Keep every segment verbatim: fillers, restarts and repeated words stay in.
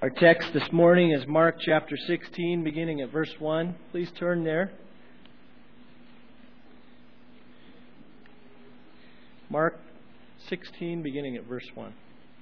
Our text this morning is Mark chapter sixteen, beginning at verse one. Please turn there. Mark sixteen, beginning at verse one.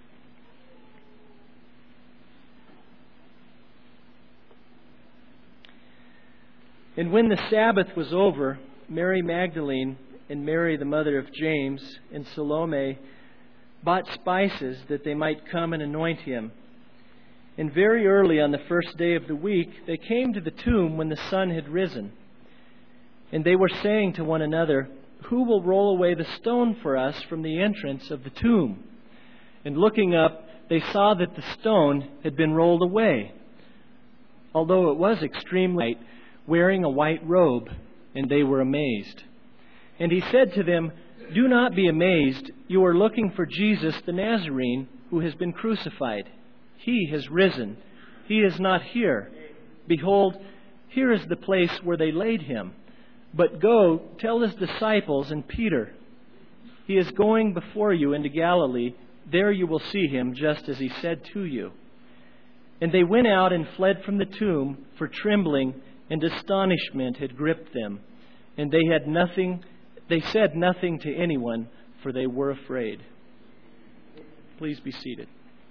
And when the Sabbath was over, Mary Magdalene and Mary the mother of James and Salome bought spices that they might come and anoint him. And very early on the first day of the week, they came to the tomb when the sun had risen. And they were saying to one another, "Who will roll away the stone for us from the entrance of the tomb?" And looking up, they saw that the stone had been rolled away, although it was extremely light, wearing a white robe, and they were amazed. And he said to them, "Do not be amazed. You are looking for Jesus the Nazarene, who has been crucified. He has risen. He is not here. Behold, here is the place where they laid him. But go, tell his disciples and Peter, he is going before you into Galilee. There you will see him, just as he said to you." And they went out and fled from the tomb, for trembling and astonishment had gripped them. And they had nothing, they said nothing to anyone, for they were afraid. Please be seated.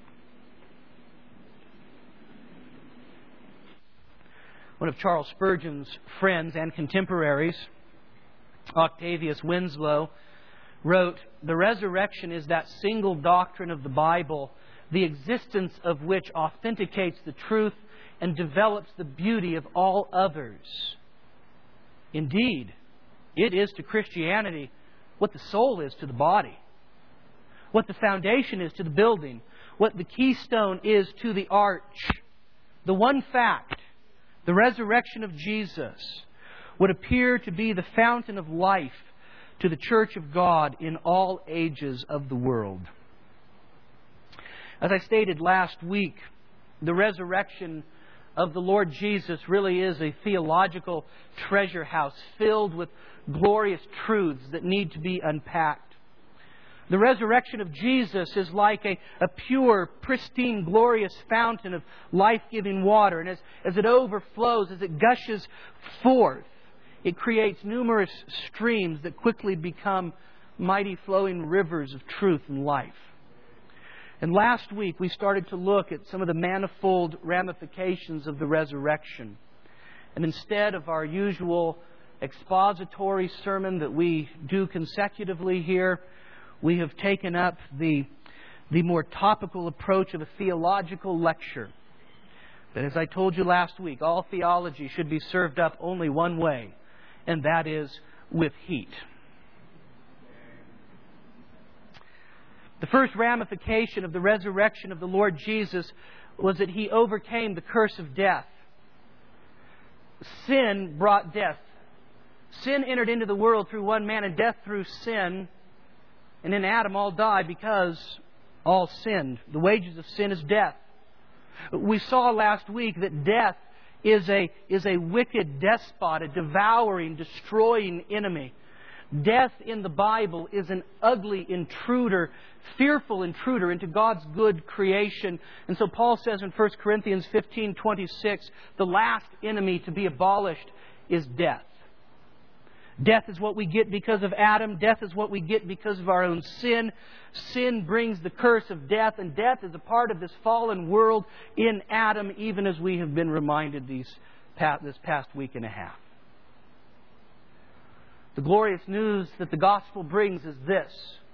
One of Charles Spurgeon's friends and contemporaries, Octavius Winslow, wrote, "The resurrection is that single doctrine of the Bible, the existence of which authenticates the truth and develops the beauty of all others. Indeed, it is to Christianity what the soul is to the body, what the foundation is to the building, what the keystone is to the arch. The one fact, the resurrection of Jesus, would appear to be the fountain of life to the Church of God in all ages of the world." As I stated last week, the resurrection of the Lord Jesus really is a theological treasure house filled with glorious truths that need to be unpacked. The resurrection of Jesus is like a, a pure, pristine, glorious fountain of life-giving water. And as, as it overflows, as it gushes forth, it creates numerous streams that quickly become mighty flowing rivers of truth and life. And last week we started to look at some of the manifold ramifications of the resurrection. And instead of our usual expository sermon that we do consecutively here, we have taken up the, the more topical approach of a theological lecture. But as I told you last week, all theology should be served up only one way, and that is with heat. The first ramification of the resurrection of the Lord Jesus was that He overcame the curse of death. Sin brought death. Sin entered into the world through one man, and death through sin. And in Adam all died because all sinned. The wages of sin is death. We saw last week that death is a, is a wicked despot, a devouring, destroying enemy. Death in the Bible is an ugly intruder, fearful intruder into God's good creation. And so Paul says in First Corinthians fifteen twenty-six, the last enemy to be abolished is death. Death is what we get because of Adam. Death is what we get because of our own sin. Sin brings the curse of death, and death is a part of this fallen world in Adam, even as we have been reminded these past, this past week and a half. The glorious news that the gospel brings is this: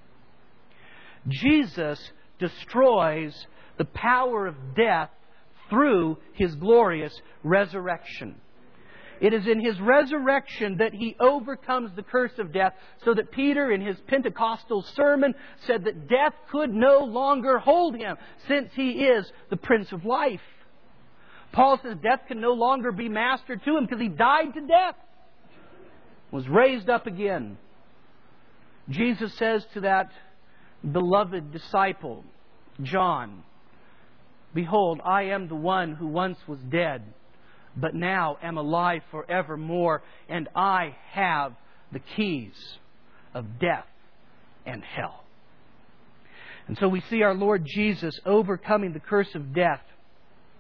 Jesus destroys the power of death through His glorious resurrection. It is in His resurrection that He overcomes the curse of death, so that Peter in his Pentecostal sermon said that death could no longer hold Him, since He is the Prince of Life. Paul says death can no longer be master to Him because He died to death, was raised up again. Jesus says to that beloved disciple, John, "Behold, I am the one who once was dead, but now am alive forevermore, and I have the keys of death and hell." And so we see our Lord Jesus overcoming the curse of death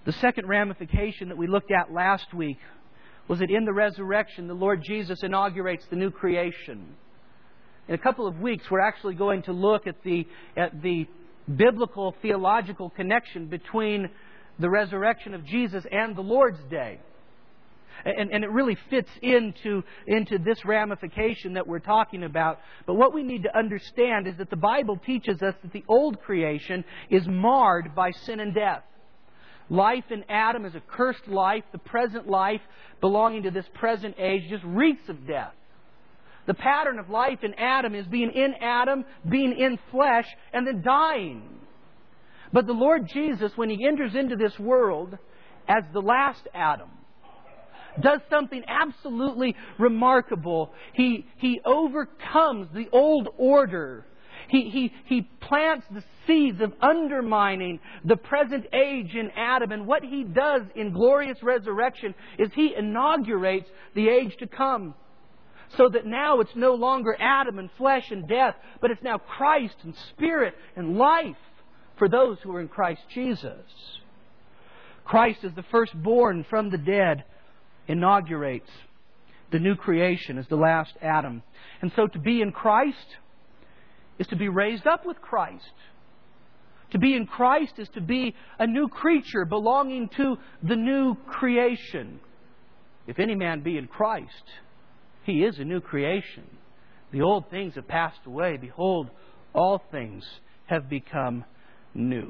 The second ramification that we looked at last week was that in the resurrection, the Lord Jesus inaugurates the new creation. In a couple of weeks, we're actually going to look at the, at the biblical theological connection between the resurrection of Jesus and the Lord's Day. And, and it really fits into, into this ramification that we're talking about. But what we need to understand is that the Bible teaches us that the old creation is marred by sin and death. Life in Adam is a cursed life. The present life belonging to this present age just reeks of death. The pattern of life in Adam is being in Adam, being in flesh, and then dying. But the Lord Jesus, when He enters into this world as the last Adam, does something absolutely remarkable. He, he overcomes the old order. He, he, he plants the seeds of undermining the present age in Adam. And what He does in glorious resurrection is He inaugurates the age to come. So that now it's no longer Adam and flesh and death, but it's now Christ and Spirit and life for those who are in Christ Jesus. Christ is the firstborn from the dead, inaugurates the new creation as the last Adam. And so to be in Christ is to be raised up with Christ. To be in Christ is to be a new creature belonging to the new creation. If any man be in Christ, he is a new creation. The old things have passed away. Behold, all things have become new.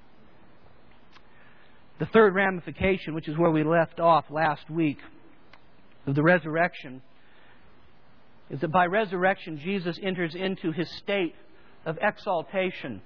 The third ramification, which is where we left off last week, of the resurrection, is that by resurrection, Jesus enters into His state of exaltation.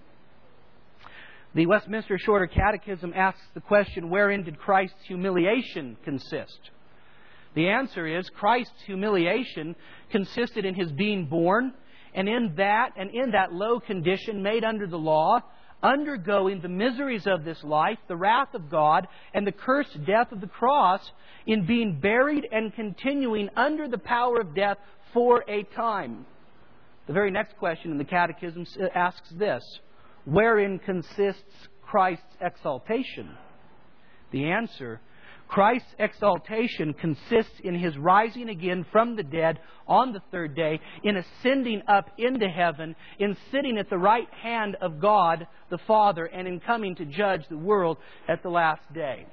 The Westminster Shorter Catechism asks the question, wherein did Christ's humiliation consist? The answer is, Christ's humiliation consisted in His being born, and in that, and in that low condition made under the law, undergoing the miseries of this life, the wrath of God, and the cursed death of the cross, in being buried and continuing under the power of death for a time. The very next question in the Catechism asks this: wherein consists Christ's exaltation? The answer: Christ's exaltation consists in His rising again from the dead on the third day, in ascending up into heaven, in sitting at the right hand of God the Father, and in coming to judge the world at the last day.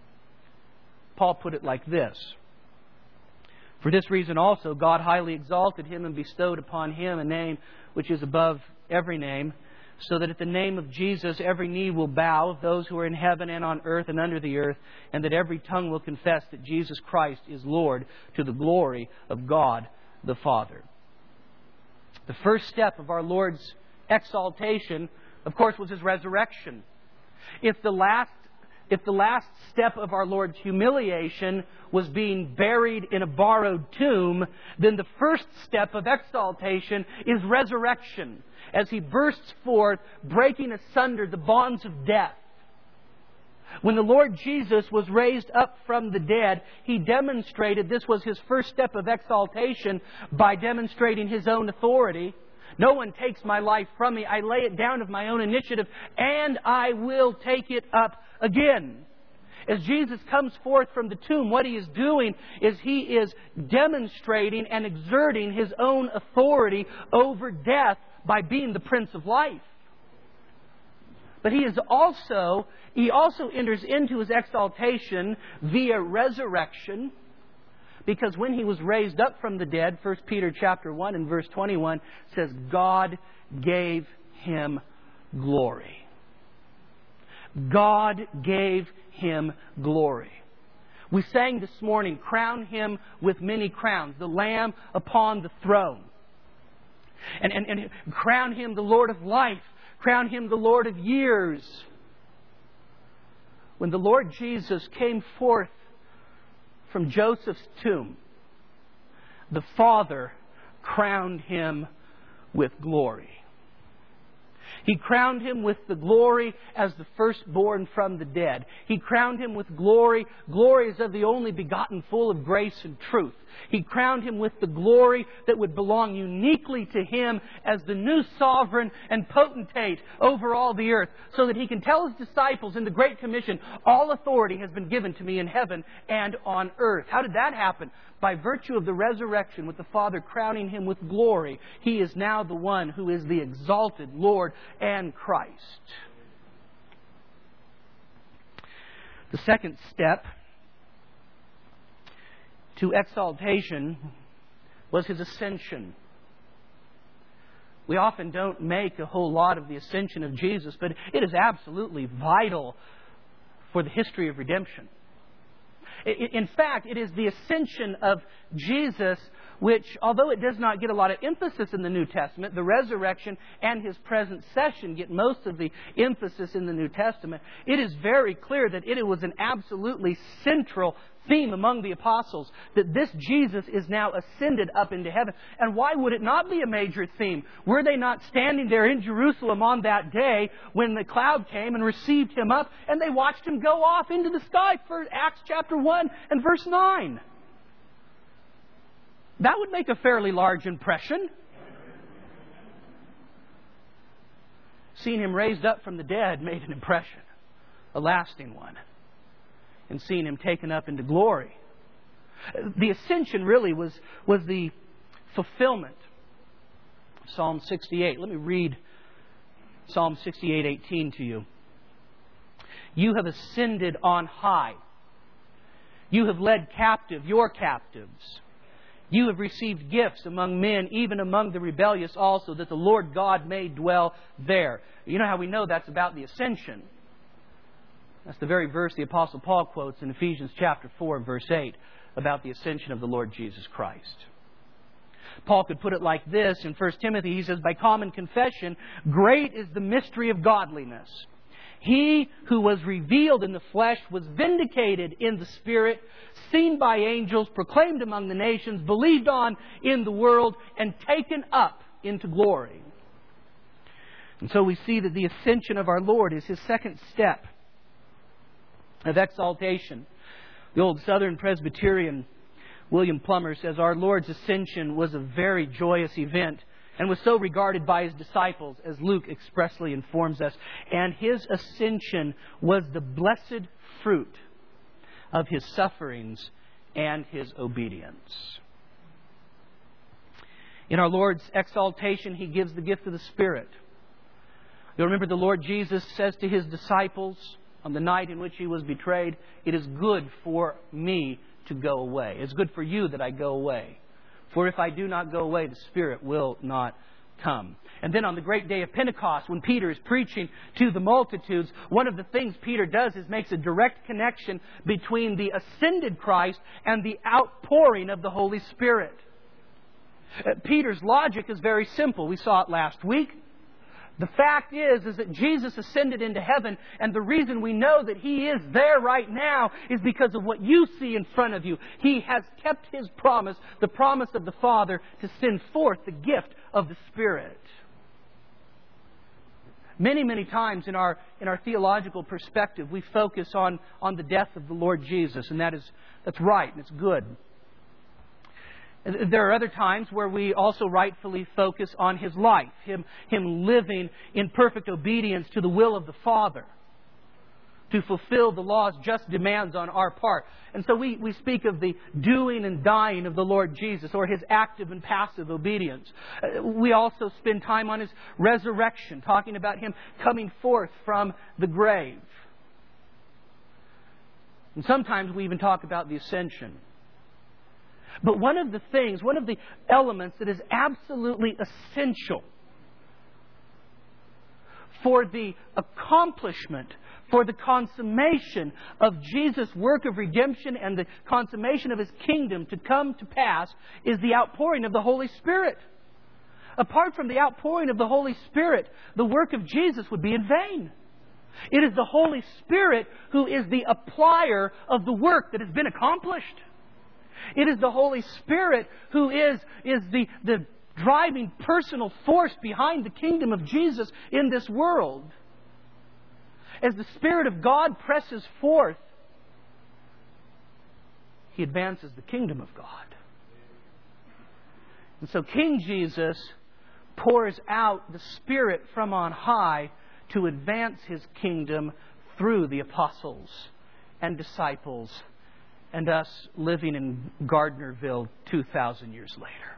Paul put it like this: for this reason also God highly exalted Him and bestowed upon Him a name which is above every name, so that at the name of Jesus every knee will bow, of those who are in heaven and on earth and under the earth, and that every tongue will confess that Jesus Christ is Lord, to the glory of God the Father. The first step of our Lord's exaltation, of course, was His resurrection. If the last If the last step of our Lord's humiliation was being buried in a borrowed tomb, then the first step of exaltation is resurrection, as He bursts forth, breaking asunder the bonds of death. When the Lord Jesus was raised up from the dead, He demonstrated, this was His first step of exaltation, by demonstrating His own authority. No one takes my life from me. I lay it down of my own initiative, and I will take it up again. As Jesus comes forth from the tomb, what He is doing is He is demonstrating and exerting His own authority over death by being the Prince of Life. But He is also, He also enters into His exaltation via resurrection. Because when He was raised up from the dead, First Peter chapter one and verse twenty-one says, God gave Him glory. God gave Him glory. We sang this morning, crown Him with many crowns, the Lamb upon the throne. And, and, and crown Him the Lord of life. Crown Him the Lord of years. When the Lord Jesus came forth from Joseph's tomb, the Father crowned Him with glory. He crowned Him with the glory as the firstborn from the dead. He crowned Him with glory, glory as of the only begotten, full of grace and truth. He crowned Him with the glory that would belong uniquely to Him as the new sovereign and potentate over all the earth, so that He can tell His disciples in the Great Commission, all authority has been given to me in heaven and on earth. How did that happen? By virtue of the resurrection, with the Father crowning Him with glory, He is now the one who is the exalted Lord and Christ. The second step to exaltation was His ascension. We often don't make a whole lot of the ascension of Jesus, but it is absolutely vital for the history of redemption. In fact, it is the ascension of Jesus which, although it does not get a lot of emphasis in the New Testament, the resurrection and His present session get most of the emphasis in the New Testament. It is very clear that it was an absolutely central theme among the apostles, that this Jesus is now ascended up into heaven. And why would it not be a major theme? Were they not standing there in Jerusalem on that day when the cloud came and received Him up, and they watched Him go off into the sky, for Acts chapter one and verse nine? That would make a fairly large impression. Seeing Him raised up from the dead made an impression, a lasting one. And seeing Him taken up into glory. The ascension really was, was the fulfillment. Psalm sixty-eight. Let me read Psalm sixty-eight eighteen to you. You have ascended on high. You have led captive your captives. You have received gifts among men, even among the rebellious also, that the Lord God may dwell there. You know how we know that's about the ascension? That's the very verse the Apostle Paul quotes in Ephesians chapter four, verse eight, about the ascension of the Lord Jesus Christ. Paul could put it like this in First Timothy. He says, by common confession, great is the mystery of godliness. He who was revealed in the flesh was vindicated in the Spirit, seen by angels, proclaimed among the nations, believed on in the world, and taken up into glory. And so we see that the ascension of our Lord is His second step of exaltation. The old Southern Presbyterian William Plummer says, our Lord's ascension was a very joyous event and was so regarded by His disciples, as Luke expressly informs us. And His ascension was the blessed fruit of His sufferings and His obedience. In our Lord's exaltation, He gives the gift of the Spirit. You'll remember the Lord Jesus says to His disciples on the night in which He was betrayed, it is good for me to go away. It's good for you that I go away. For if I do not go away, the Spirit will not come. And then on the great day of Pentecost, when Peter is preaching to the multitudes, one of the things Peter does is makes a direct connection between the ascended Christ and the outpouring of the Holy Spirit. Uh, Peter's logic is very simple. We saw it last week. The fact is, is that Jesus ascended into heaven, and the reason we know that He is there right now is because of what you see in front of you. He has kept His promise, the promise of the Father, to send forth the gift of the Spirit. Many, many times in our in our theological perspective, we focus on, on the death of the Lord Jesus, and that is that's right and it's good. There are other times where we also rightfully focus on His life, Him, Him living in perfect obedience to the will of the Father, to fulfill the law's just demands on our part. And so we, we speak of the doing and dying of the Lord Jesus, or His active and passive obedience. We also spend time on His resurrection, talking about Him coming forth from the grave. And sometimes we even talk about the ascension. But one of the things, one of the elements that is absolutely essential for the accomplishment, for the consummation of Jesus' work of redemption and the consummation of His kingdom to come to pass is the outpouring of the Holy Spirit. Apart from the outpouring of the Holy Spirit, the work of Jesus would be in vain. It is the Holy Spirit who is the applier of the work that has been accomplished. It is the Holy Spirit who is, is the, the driving personal force behind the kingdom of Jesus in this world. As the Spirit of God presses forth, He advances the kingdom of God. And so King Jesus pours out the Spirit from on high to advance His kingdom through the apostles and disciples and us living in Gardnerville two thousand years later.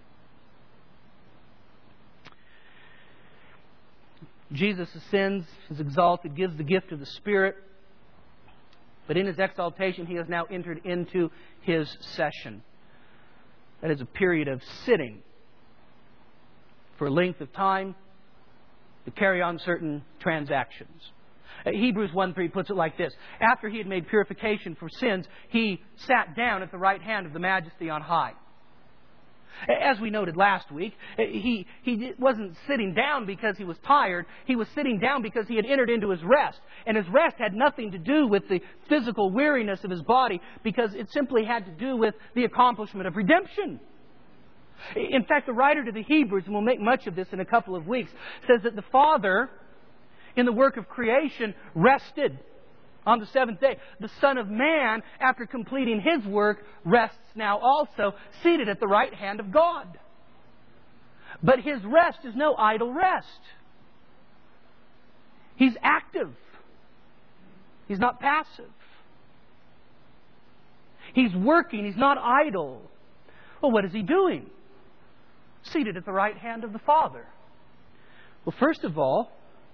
Jesus ascends, is exalted, gives the gift of the Spirit. But in His exaltation, He has now entered into His session. That is a period of sitting for a length of time to carry on certain transactions. Uh, Hebrews one three puts it like this. After He had made purification for sins, He sat down at the right hand of the Majesty on high. As we noted last week, he, he wasn't sitting down because He was tired. He was sitting down because He had entered into His rest. And His rest had nothing to do with the physical weariness of His body, because it simply had to do with the accomplishment of redemption. In fact, the writer to the Hebrews, and we'll make much of this in a couple of weeks, says that the Father, in the work of creation, rested on the seventh day. The Son of Man, after completing His work, rests now also, seated at the right hand of God. But His rest is no idle rest. He's active. He's not passive. He's working. He's not idle. Well, what is He doing? Seated at the right hand of the Father. Well, first of all,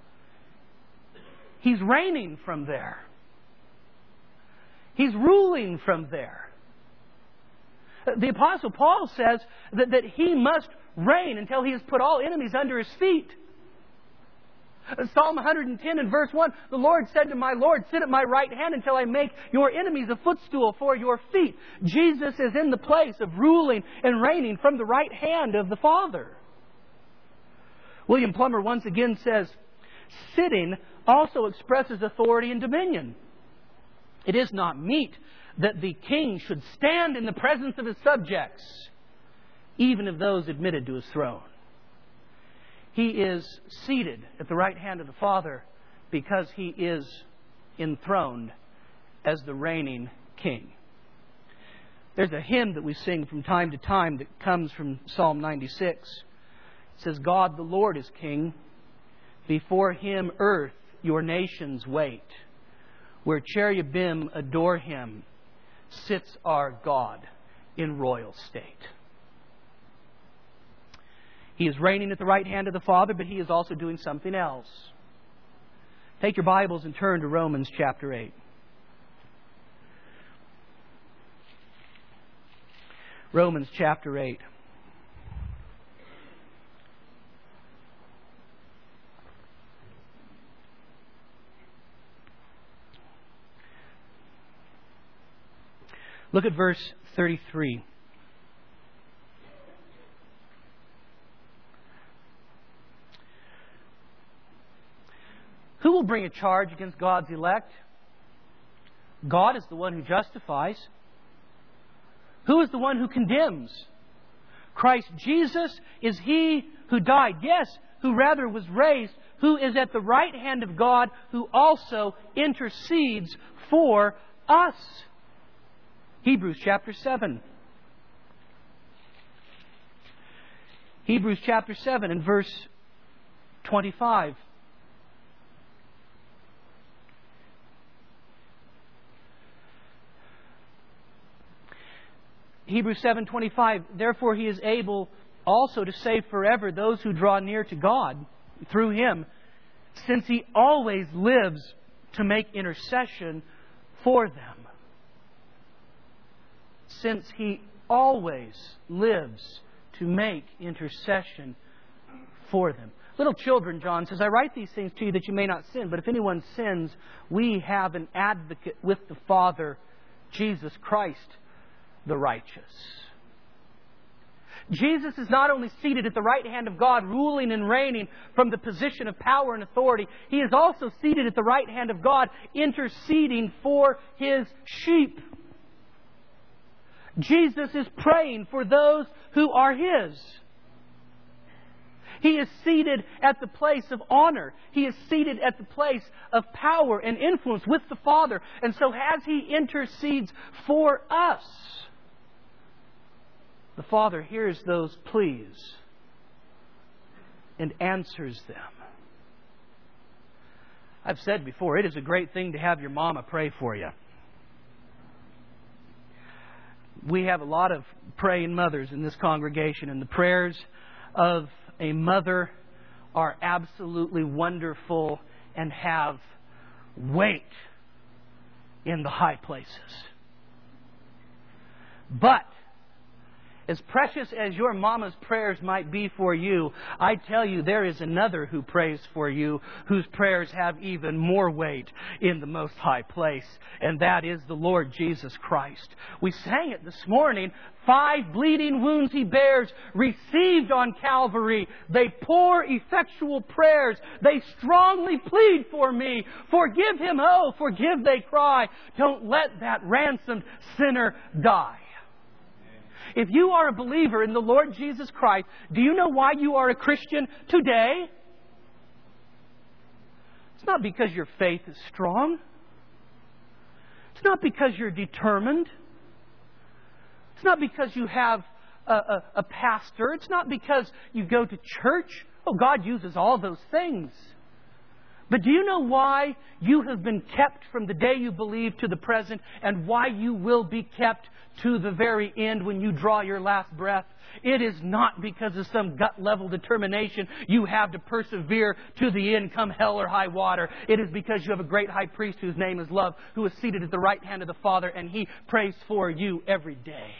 He's reigning from there. He's ruling from there. The Apostle Paul says that, that He must reign until He has put all enemies under His feet. Psalm one hundred ten and verse one, the Lord said to my Lord, sit at my right hand until I make your enemies a footstool for your feet. Jesus is in the place of ruling and reigning from the right hand of the Father. William Plummer once again says, sitting also expresses authority and dominion. It is not meet that the king should stand in the presence of his subjects, even of those admitted to his throne. He is seated at the right hand of the Father because He is enthroned as the reigning king. There's a hymn that we sing from time to time that comes from Psalm ninety-six. It says, God the Lord is King. Before Him earth your nations wait. Where cherubim adore Him, sits our God in royal state. He is reigning at the right hand of the Father, but He is also doing something else. Take your Bibles and turn to Romans chapter eight. Romans chapter eight. Look at verse thirty-three. Who will bring a charge against God's elect? God is the one who justifies. Who is the one who condemns? Christ Jesus is He who died. Yes, who rather was raised, who is at the right hand of God, who also intercedes for us. Hebrews chapter seven. Hebrews chapter seven and verse twenty-five. Hebrews seven twenty-five. Therefore He is able also to save forever those who draw near to God through Him, since He always lives to make intercession for them. Since He always lives to make intercession for them. Little children, John says, I write these things to you that you may not sin. But if anyone sins, we have an advocate with the Father, Jesus Christ, the righteous. Jesus is not only seated at the right hand of God, ruling and reigning from the position of power and authority. He is also seated at the right hand of God, interceding for His sheep. Jesus is praying for those who are His. He is seated at the place of honor. He is seated at the place of power and influence with the Father. And so as He intercedes for us, the Father hears those pleas and answers them. I've said before, it is a great thing to have your mama pray for you. We have a lot of praying mothers in this congregation, and the prayers of a mother are absolutely wonderful and have weight in the high places. But as precious as your mama's prayers might be for you, I tell you, there is another who prays for you, whose prayers have even more weight in the most high place, and that is the Lord Jesus Christ. We sang it this morning. Five bleeding wounds He bears, received on Calvary. They pour effectual prayers. They strongly plead for me. Forgive him, oh, forgive, they cry. Don't let that ransomed sinner die. If you are a believer in the Lord Jesus Christ, do you know why you are a Christian today? It's not because your faith is strong. It's not because you're determined. It's not because you have a, a, a pastor. It's not because you go to church. Oh, God uses all those things. But do you know why you have been kept from the day you believe to the present, and why you will be kept to the very end when you draw your last breath? It is not because of some gut-level determination you have to persevere to the end, come hell or high water. It is because you have a great high priest whose name is love, who is seated at the right hand of the Father, and He prays for you every day.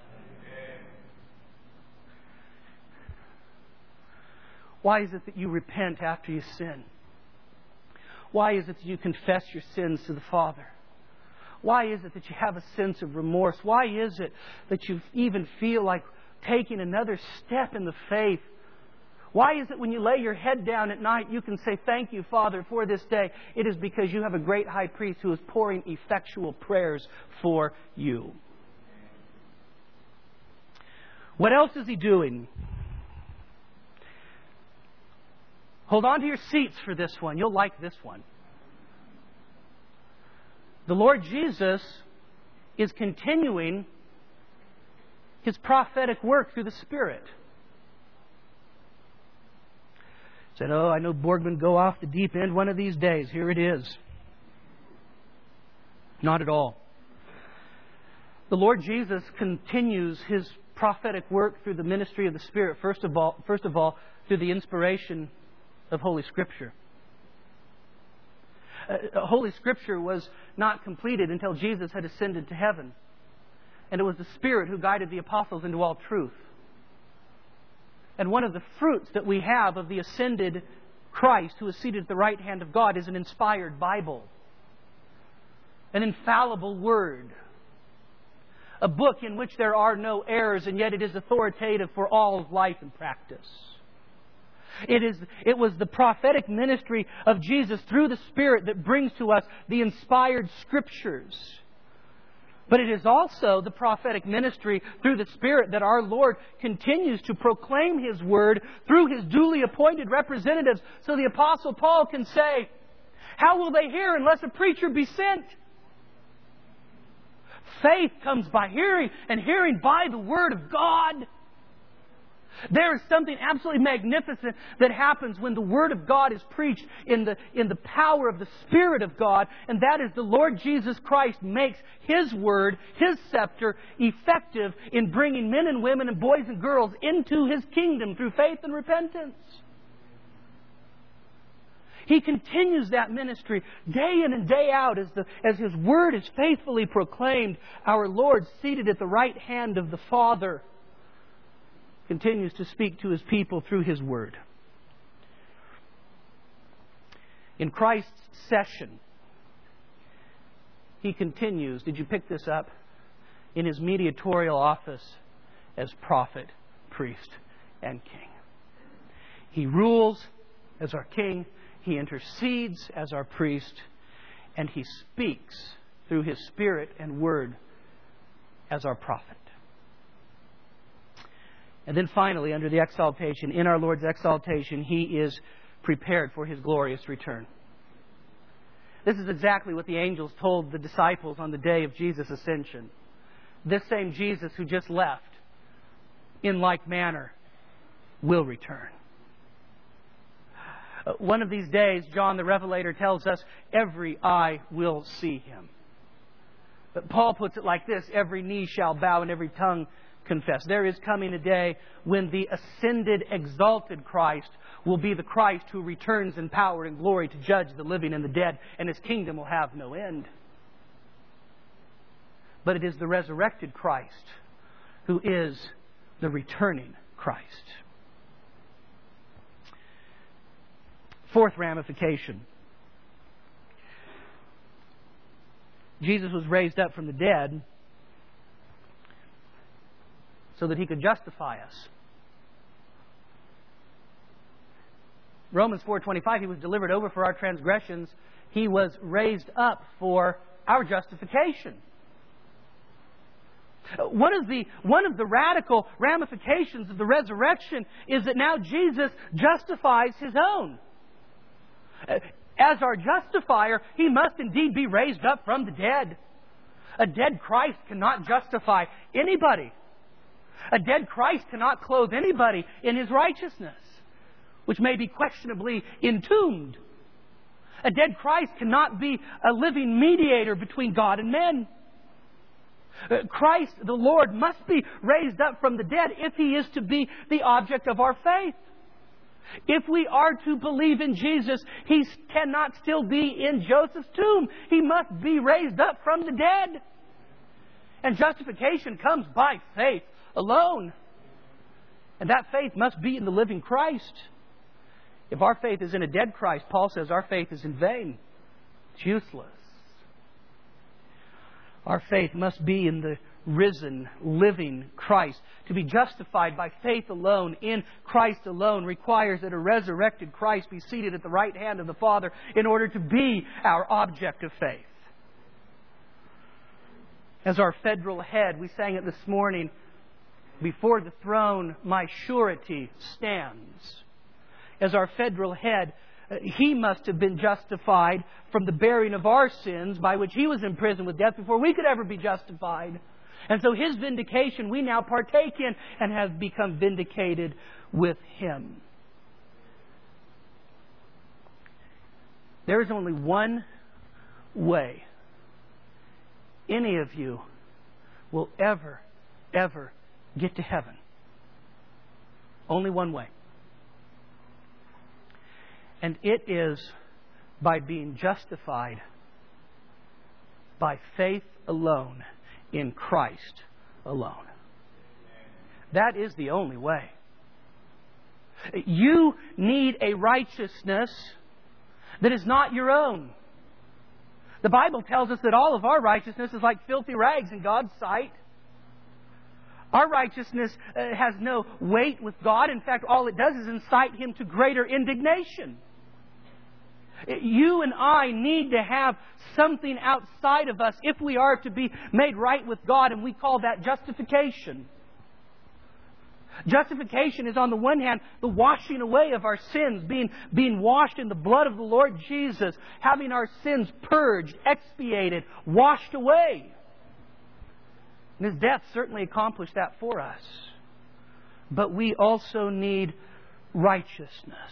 Why is it that you repent after you sin? Why is it that you confess your sins to the Father? Why is it that you have a sense of remorse? Why is it that you even feel like taking another step in the faith? Why is it when you lay your head down at night you can say, "Thank you, Father, for this day"? It is because you have a great high priest who is pouring effectual prayers for you. What else is He doing? Hold on to your seats for this one. You'll like this one. The Lord Jesus is continuing His prophetic work through the Spirit. Said, "Oh, I know Borgman go off the deep end one of these days." Here it is. Not at all. The Lord Jesus continues His prophetic work through the ministry of the Spirit. First of all, first of all, through the inspiration of Holy Scripture. Uh, Holy Scripture was not completed until Jesus had ascended to heaven. And it was the Spirit who guided the apostles into all truth. And one of the fruits that we have of the ascended Christ, who is seated at the right hand of God, is an inspired Bible. An infallible Word. A book in which there are no errors, and yet it is authoritative for all of life and practice. It is, it was the prophetic ministry of Jesus through the Spirit that brings to us the inspired Scriptures. But it is also the prophetic ministry through the Spirit that our Lord continues to proclaim His Word through His duly appointed representatives. So the Apostle Paul can say, "How will they hear unless a preacher be sent?" Faith comes by hearing, and hearing by the Word of God. There is something absolutely magnificent that happens when the Word of God is preached in the, in the power of the Spirit of God, and that is the Lord Jesus Christ makes His Word, His scepter, effective in bringing men and women and boys and girls into His kingdom through faith and repentance. He continues that ministry day in and day out as, the, as His Word is faithfully proclaimed. Our Lord, seated at the right hand of the Father, continues to speak to His people through His Word. In Christ's session, He continues, did you pick this up? In His mediatorial office as prophet, priest, and king. He rules as our king, He intercedes as our priest, and He speaks through His Spirit and Word as our prophet. And then finally, under the exaltation, in our Lord's exaltation, He is prepared for His glorious return. This is exactly what the angels told the disciples on the day of Jesus' ascension. This same Jesus who just left, in like manner, will return. One of these days, John the Revelator tells us, every eye will see Him. But Paul puts it like this, every knee shall bow and every tongue confess. There is coming a day when the ascended, exalted Christ will be the Christ who returns in power and glory to judge the living and the dead, and His kingdom will have no end. But it is the resurrected Christ who is the returning Christ. Fourth ramification. Jesus was raised up from the dead so that He could justify us. Romans four twenty-five, He was delivered over for our transgressions. He was raised up for our justification. One of the, one of the radical ramifications of the resurrection is that now Jesus justifies His own. As our justifier, He must indeed be raised up from the dead. A dead Christ cannot justify anybody. A dead Christ cannot clothe anybody in His righteousness, which may be questionably entombed. A dead Christ cannot be a living mediator between God and men. Christ, the Lord, must be raised up from the dead if He is to be the object of our faith. If we are to believe in Jesus, He cannot still be in Joseph's tomb. He must be raised up from the dead. And justification comes by faith alone. And that faith must be in the living Christ. If our faith is in a dead Christ, Paul says our faith is in vain. It's useless. Our faith must be in the risen, living Christ. To be justified by faith alone, in Christ alone, requires that a resurrected Christ be seated at the right hand of the Father in order to be our object of faith. As our federal head, we sang it this morning, before the throne my surety stands. As our federal head, He must have been justified from the bearing of our sins by which He was imprisoned with death before we could ever be justified. And so His vindication we now partake in and have become vindicated with Him. There is only one way any of you will ever, ever get to heaven. Only one way. And it is by being justified by faith alone in Christ alone. That is the only way. You need a righteousness that is not your own. The Bible tells us that all of our righteousness is like filthy rags in God's sight. Our righteousness uh, has no weight with God. In fact, all it does is incite Him to greater indignation. You and I need to have something outside of us if we are to be made right with God, and we call that justification. Justification is, on the one hand, the washing away of our sins, being, being washed in the blood of the Lord Jesus, having our sins purged, expiated, washed away. And His death certainly accomplished that for us. But we also need righteousness.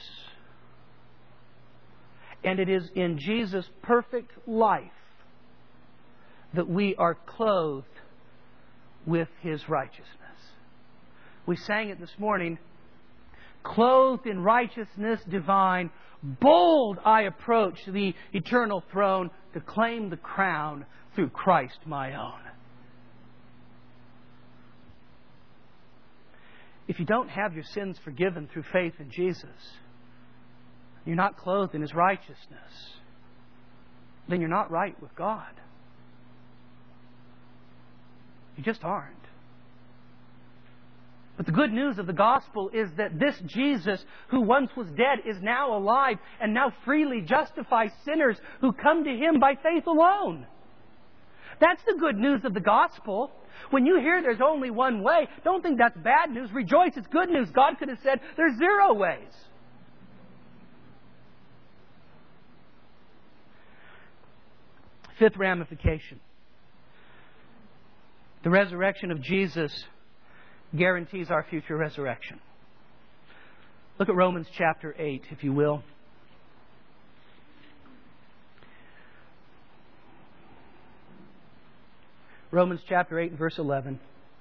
And it is in Jesus' perfect life that we are clothed with His righteousness. We sang it this morning. Clothed in righteousness divine, bold I approach the eternal throne to claim the crown through Christ my own. If you don't have your sins forgiven through faith in Jesus, you're not clothed in His righteousness, then you're not right with God. You just aren't. But the good news of the gospel is that this Jesus, who once was dead, is now alive and now freely justifies sinners who come to Him by faith alone. That's the good news of the gospel. When you hear there's only one way, don't think that's bad news. Rejoice, it's good news. God could have said there's zero ways. Fifth ramification. The resurrection of Jesus guarantees our future resurrection. Look at Romans chapter eight, if you will. Romans chapter eight, verse eleven.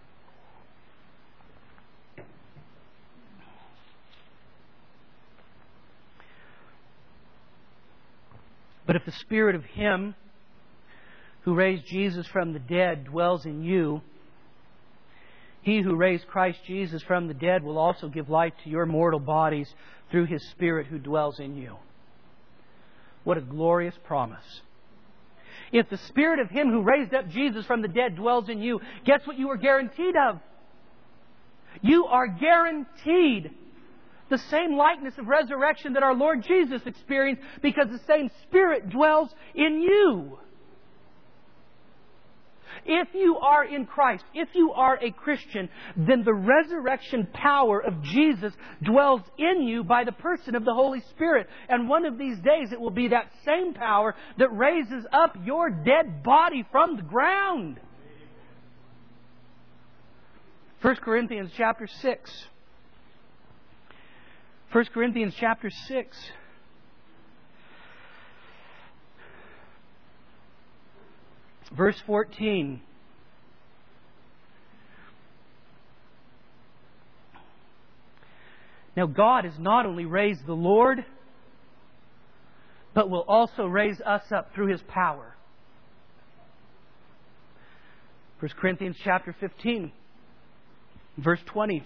But if the Spirit of Him who raised Jesus from the dead dwells in you, He who raised Christ Jesus from the dead will also give life to your mortal bodies through His Spirit who dwells in you. What a glorious promise. If the Spirit of Him who raised up Jesus from the dead dwells in you, guess what you are guaranteed of? You are guaranteed the same likeness of resurrection that our Lord Jesus experienced, because the same Spirit dwells in you. If you are in Christ, if you are a Christian, then the resurrection power of Jesus dwells in you by the person of the Holy Spirit. And one of these days it will be that same power that raises up your dead body from the ground. First Corinthians chapter six. First Corinthians chapter six. Verse fourteen. Now God has not only raised the Lord, but will also raise us up through His power. First Corinthians chapter fifteen, verse twenty.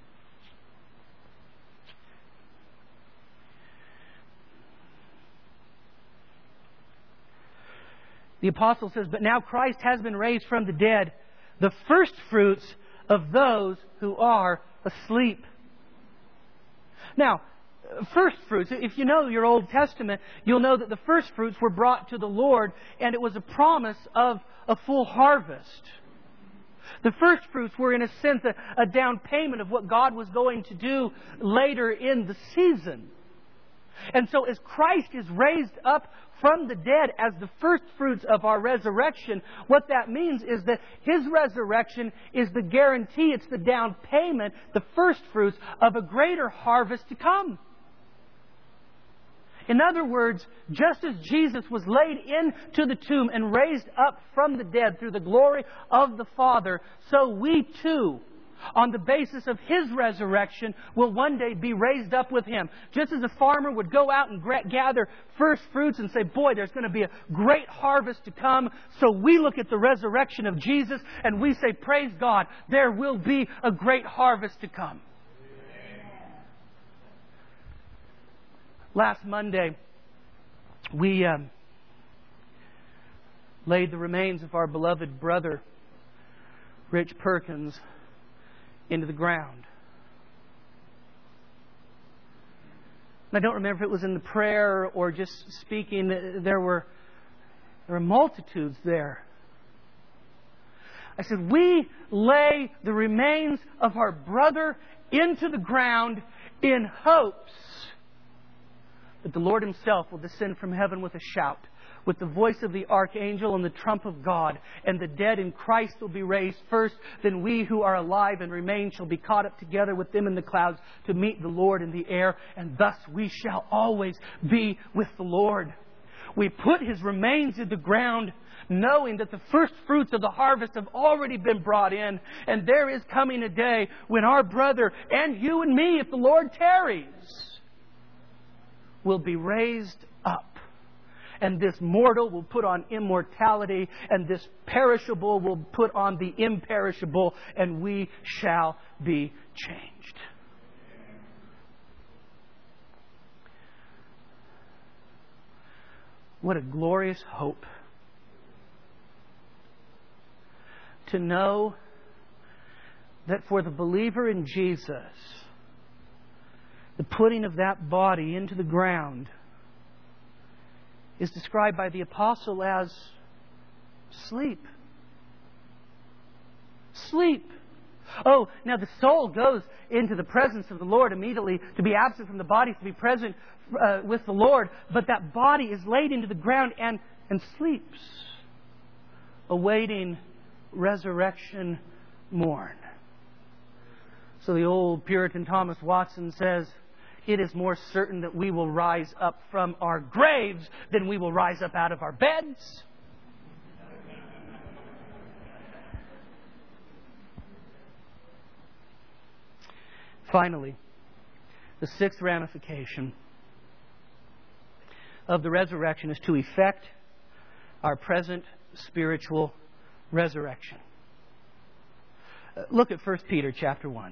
The apostle says, but now Christ has been raised from the dead, the first fruits of those who are asleep. Now, first fruits, if you know your Old Testament, you'll know that the first fruits were brought to the Lord, and it was a promise of a full harvest. The first fruits were, in a sense, a, a down payment of what God was going to do later in the season. And so as Christ is raised up from the dead as the first fruits of our resurrection, what that means is that His resurrection is the guarantee, it's the down payment, the first fruits of a greater harvest to come. In other words, just as Jesus was laid into the tomb and raised up from the dead through the glory of the Father, so we too, on the basis of His resurrection, will one day be raised up with Him. Just as a farmer would go out and gather first fruits and say, boy, there's going to be a great harvest to come. So we look at the resurrection of Jesus and we say, praise God, there will be a great harvest to come. Last Monday, we um, laid the remains of our beloved brother, Rich Perkins, into the ground. And I don't remember if it was in the prayer or just speaking. There were, there were multitudes there. I said, we lay the remains of our brother into the ground in hopes that the Lord Himself will descend from heaven with a shout, with the voice of the archangel and the trump of God, and the dead in Christ will be raised first. Then we who are alive and remain shall be caught up together with them in the clouds to meet the Lord in the air, and thus we shall always be with the Lord. We put His remains in the ground, knowing that the first fruits of the harvest have already been brought in, and there is coming a day when our brother and you and me, if the Lord tarries, will be raised up. And this mortal will put on immortality, and this perishable will put on the imperishable, and we shall be changed. What a glorious hope to know that for the believer in Jesus, the putting of that body into the ground is described by the apostle as Sleep. Sleep. Oh, now the soul goes into the presence of the Lord immediately to be absent from the body, to be present uh, with the Lord. But that body is laid into the ground and, and sleeps, awaiting resurrection morn. So the old Puritan Thomas Watson says, it is more certain that we will rise up from our graves than we will rise up out of our beds. Finally, the sixth ramification of the resurrection is to effect our present spiritual resurrection. Uh, look at First Peter chapter one.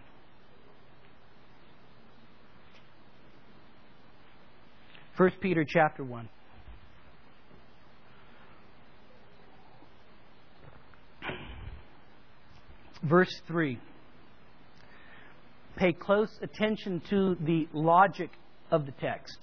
First Peter chapter one. Verse three. Pay close attention to the logic of the text.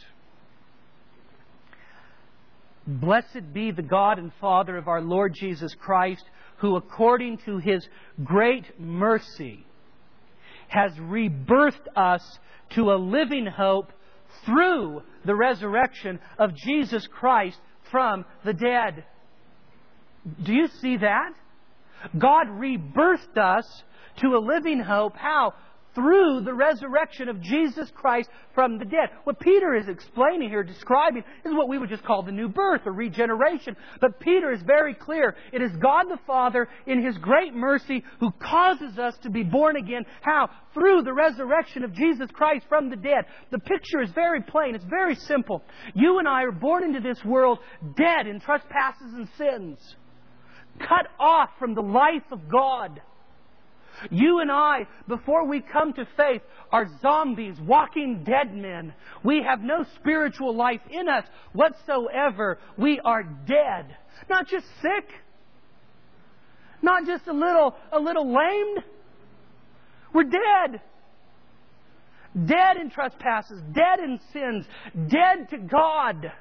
Blessed be the God and Father of our Lord Jesus Christ, who according to His great mercy has rebirthed us to a living hope through the resurrection of Jesus Christ from the dead. Do you see that? God rebirthed us to a living hope. How? Through the resurrection of Jesus Christ from the dead. What Peter is explaining here, describing, is what we would just call the new birth or regeneration. But Peter is very clear. It is God the Father, in His great mercy, who causes us to be born again. How? Through the resurrection of Jesus Christ from the dead. The picture is very plain. It's very simple. You and I are born into this world dead in trespasses and sins, cut off from the life of God. You and I, before we come to faith, are zombies, walking dead men. We have no spiritual life in us whatsoever. We are dead. Not just sick. Not just a little, a little lamed. We're dead. Dead in trespasses, dead in sins, dead to God.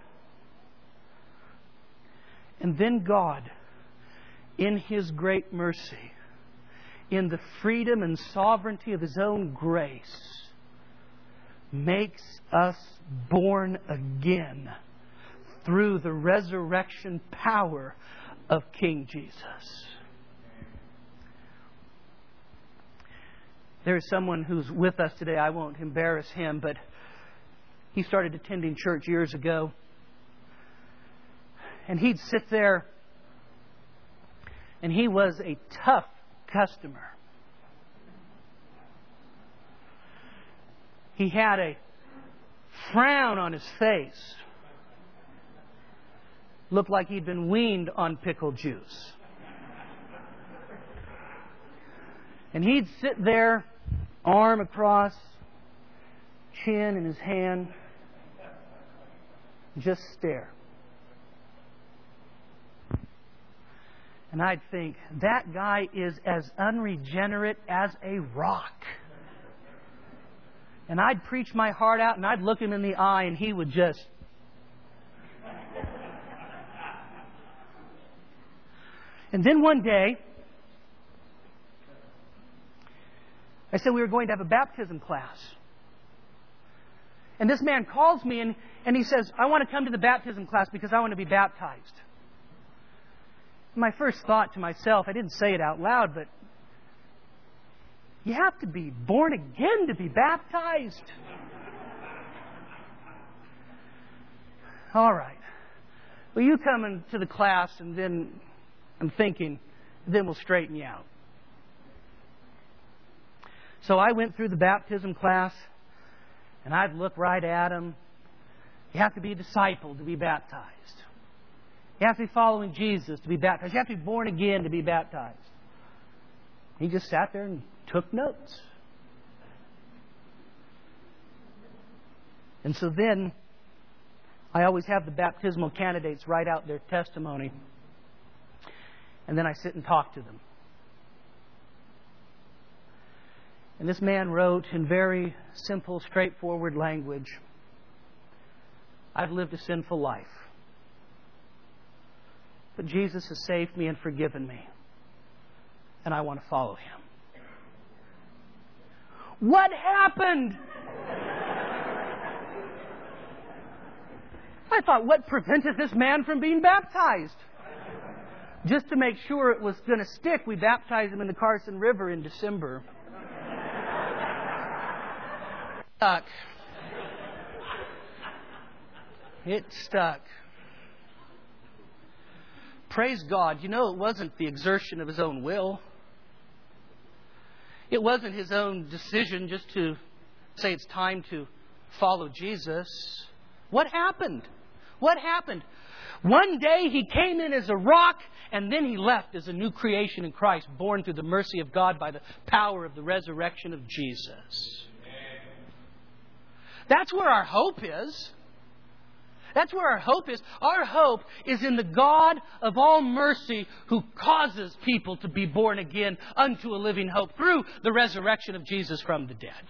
And then God, in His great mercy, in the freedom and sovereignty of His own grace, makes us born again through the resurrection power of King Jesus. There is someone who's with us today. I won't embarrass him, but he started attending church years ago. And he'd sit there, and he was a tough customer. He had a frown on his face. Looked like he'd been weaned on pickle juice. And he'd sit there, arm across, chin in his hand, just stare. And I'd think, that guy is as unregenerate as a rock. And I'd preach my heart out, and I'd look him in the eye, and he would just... And then one day, I said we were going to have a baptism class. And this man calls me, and, and he says, I want to come to the baptism class because I want to be baptized. My first thought to myself, I didn't say it out loud, but you have to be born again to be baptized. All right. Well, you come into the class, and then I'm thinking, then we'll straighten you out. So I went through the baptism class, and I'd look right at him. You have to be a disciple to be baptized. You have to be following Jesus to be baptized. You have to be born again to be baptized. He just sat there and took notes. And so then, I always have the baptismal candidates write out their testimony. And then I sit and talk to them. And this man wrote in very simple, straightforward language, I've lived a sinful life. But Jesus has saved me and forgiven me. And I want to follow Him. What happened? I thought, what prevented this man from being baptized? Just to make sure it was going to stick, we baptized him in the Carson River in December. Stuck. It stuck. Praise God. You know, it wasn't the exertion of his own will. It wasn't his own decision just to say it's time to follow Jesus. What happened? What happened? One day He came in as a rock, and then He left as a new creation in Christ, born through the mercy of God by the power of the resurrection of Jesus. That's where our hope is. That's where our hope is. Our hope is in the God of all mercy who causes people to be born again unto a living hope through the resurrection of Jesus from the dead.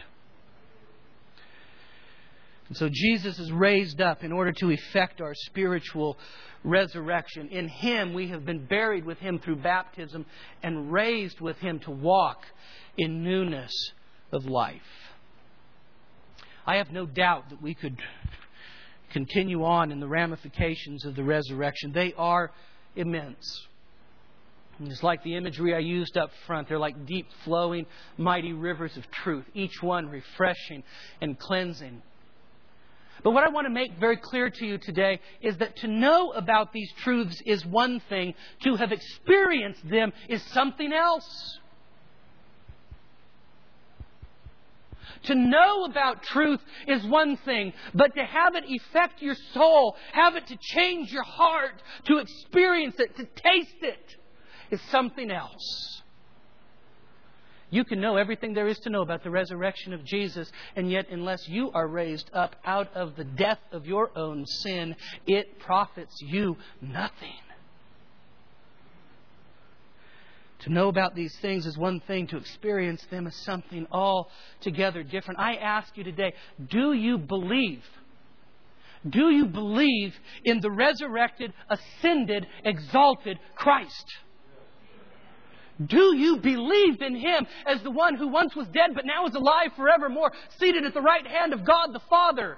And so Jesus is raised up in order to effect our spiritual resurrection. In Him we have been buried with Him through baptism and raised with Him to walk in newness of life. I have no doubt that we could continue on in the ramifications of the resurrection. They are immense. And it's like the imagery I used up front. They're like deep flowing, mighty rivers of truth, each one refreshing and cleansing. But what I want to make very clear to you today is that to know about these truths is one thing. To have experienced them is something else. To know about truth is one thing, but to have it affect your soul, have it to change your heart, to experience it, to taste it, is something else. You can know everything there is to know about the resurrection of Jesus, and yet unless you are raised up out of the death of your own sin, it profits you nothing. To know about these things is one thing. To experience them is something altogether different. I ask you today, do you believe? Do you believe in the resurrected, ascended, exalted Christ? Do you believe in Him as the one who once was dead but now is alive forevermore, seated at the right hand of God the Father?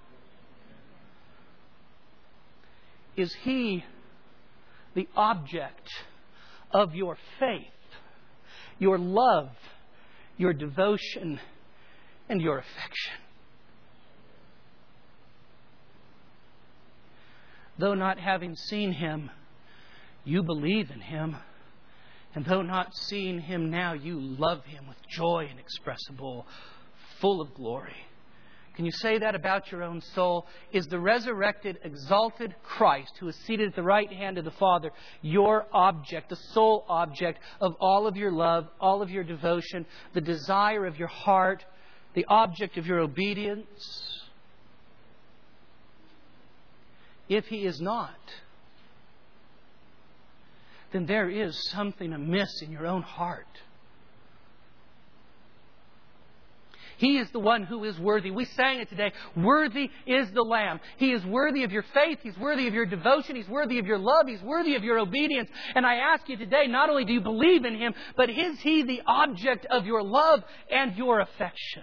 Is He the object of your faith, your love, your devotion, and your affection? Though not having seen Him, you believe in Him. And though not seeing Him now, you love Him with joy inexpressible, full of glory. Can you say that about your own soul? Is the resurrected, exalted Christ, who is seated at the right hand of the Father, your object, the sole object of all of your love, all of your devotion, the desire of your heart, the object of your obedience? If He is not, then there is something amiss in your own heart. He is the one who is worthy. We sang it today. Worthy is the Lamb. He is worthy of your faith. He's worthy of your devotion. He's worthy of your love. He's worthy of your obedience. And I ask you today, not only do you believe in Him, but is He the object of your love and your affection?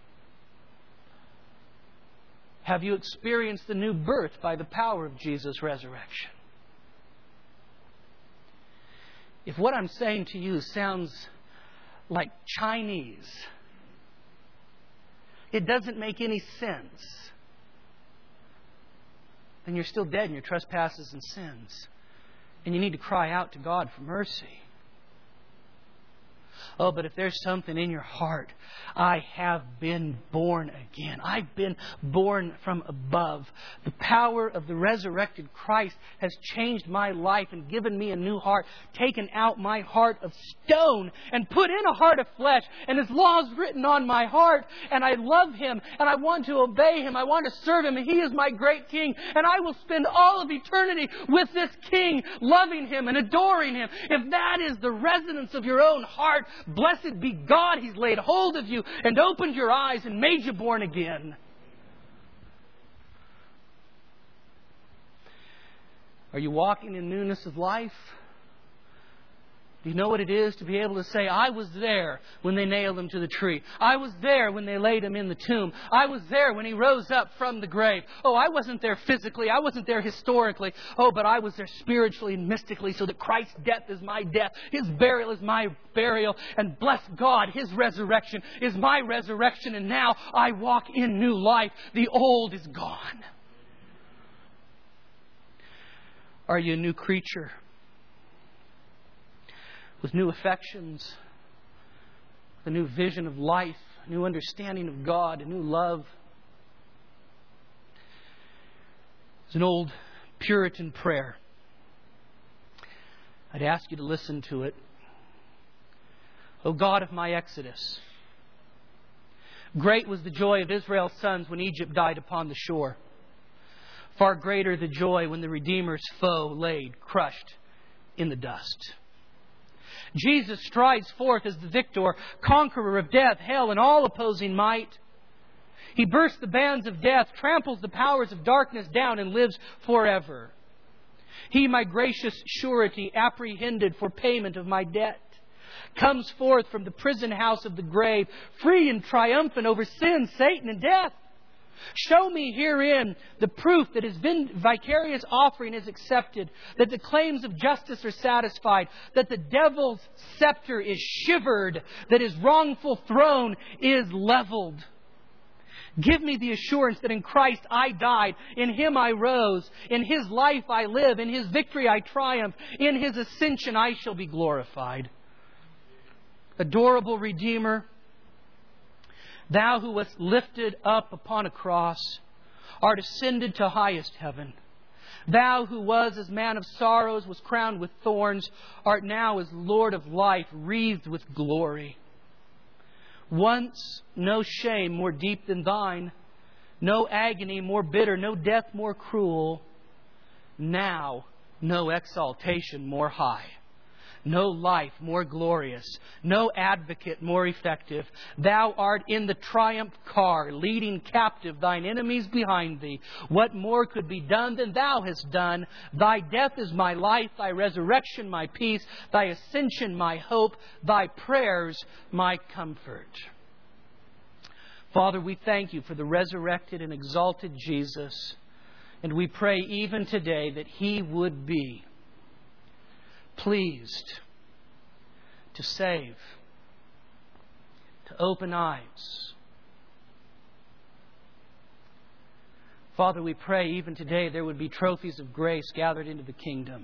Have you experienced the new birth by the power of Jesus' resurrection? If what I'm saying to you sounds like Chinese, it doesn't make any sense, then you're still dead in your trespasses and sins. And you need to cry out to God for mercy. Oh, but if there's something in your heart, I have been born again. I've been born from above. The power of the resurrected Christ has changed my life and given me a new heart, taken out my heart of stone and put in a heart of flesh. And His law is written on my heart. And I love Him and I want to obey Him. I want to serve Him. And He is my great King. And I will spend all of eternity with this King, loving Him and adoring Him. If that is the resonance of your own heart, blessed be God. He's laid hold of you and opened your eyes and made you born again. Are you walking in newness of life? Do you know what it is to be able to say, I was there when they nailed Him to the tree. I was there when they laid Him in the tomb. I was there when He rose up from the grave. Oh, I wasn't there physically. I wasn't there historically. Oh, but I was there spiritually and mystically, so that Christ's death is my death. His burial is my burial. And bless God, His resurrection is my resurrection. And now I walk in new life. The old is gone. Are you a new creature? With new affections, a new vision of life, a new understanding of God, a new love. It's an old Puritan prayer. I'd ask you to listen to it. O God of my exodus, great was the joy of Israel's sons when Egypt died upon the shore. Far greater the joy when the Redeemer's foe laid crushed in the dust. Jesus strides forth as the victor, conqueror of death, hell, and all opposing might. He bursts the bands of death, tramples the powers of darkness down, and lives forever. He, my gracious surety, apprehended for payment of my debt, comes forth from the prison house of the grave, free and triumphant over sin, Satan, and death. Show me herein the proof that His vicarious offering is accepted, that the claims of justice are satisfied, that the devil's scepter is shivered, that his wrongful throne is leveled. Give me the assurance that in Christ I died, in Him I rose, in His life I live, in His victory I triumph, in His ascension I shall be glorified. Adorable Redeemer, Thou who wast lifted up upon a cross, art ascended to highest heaven. Thou who was as man of sorrows, was crowned with thorns, art now as Lord of life, wreathed with glory. Once no shame more deep than Thine, no agony more bitter, no death more cruel. Now no exaltation more high. No life more glorious, no advocate more effective. Thou art in the triumph car, leading captive Thine enemies behind Thee. What more could be done than Thou hast done? Thy death is my life, Thy resurrection my peace, Thy ascension my hope, Thy prayers my comfort. Father, we thank You for the resurrected and exalted Jesus. And we pray even today that He would be pleased to save, to open eyes. Father, we pray even today there would be trophies of grace gathered into the kingdom.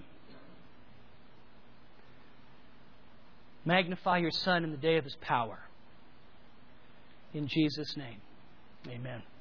Magnify Your Son in the day of His power. In Jesus' name, amen.